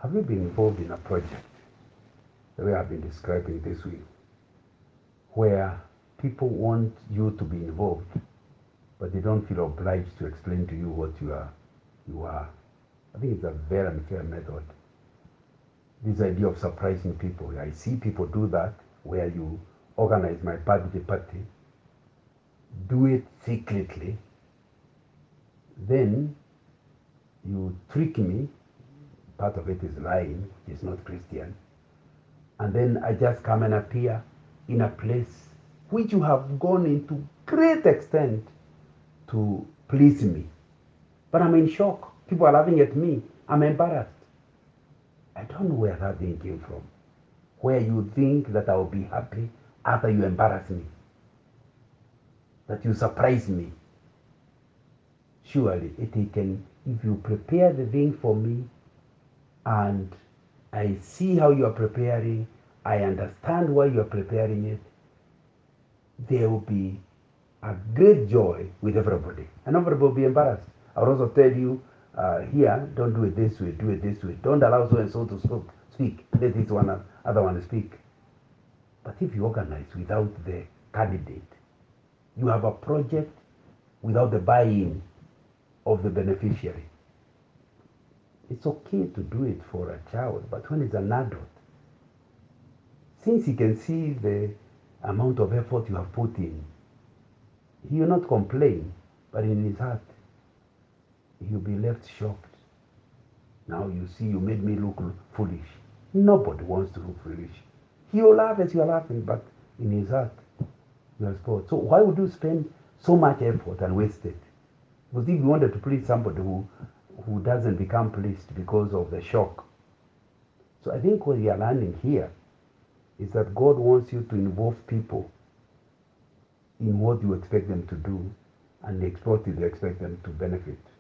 Have you been involved in a project, the way I've been describing this week, where people want you to be involved, but they don't feel obliged to explain to you what you are? I think it's a very unfair method. This idea of surprising people. I see people do that, where you organize my birthday party, do it secretly, then you trick me. Part of it is lying, it's not Christian. And then I just come and appear in a place which you have gone into great extent to please me. But I'm in shock. People are laughing at me. I'm embarrassed. I don't know where that thing came from. Where you think that I will be happy after you embarrass me. That you surprise me. Surely it can, if you prepare the thing for me and I see how you are preparing, I understand why you are preparing it, there will be a great joy with everybody. And everybody will be embarrassed. I will also tell you, here, don't do it this way, do it this way. Don't allow so and so to speak. Let this one other one speak. But if you organize without the candidate, you have a project without the buy-in of the beneficiary. It's okay to do it for a child, but when it's an adult, since he can see the amount of effort you have put in, he will not complain, but in his heart, he'll be left shocked. Now you see, you made me look foolish. Nobody wants to look foolish. He will laugh as you are laughing, but in his heart, you are spoiled. So why would you spend so much effort and waste it? Because if you wanted to please somebody who doesn't become pleased because of the shock. So I think what we are learning here is that God wants you to involve people in what you expect them to do and the export you expect them to benefit.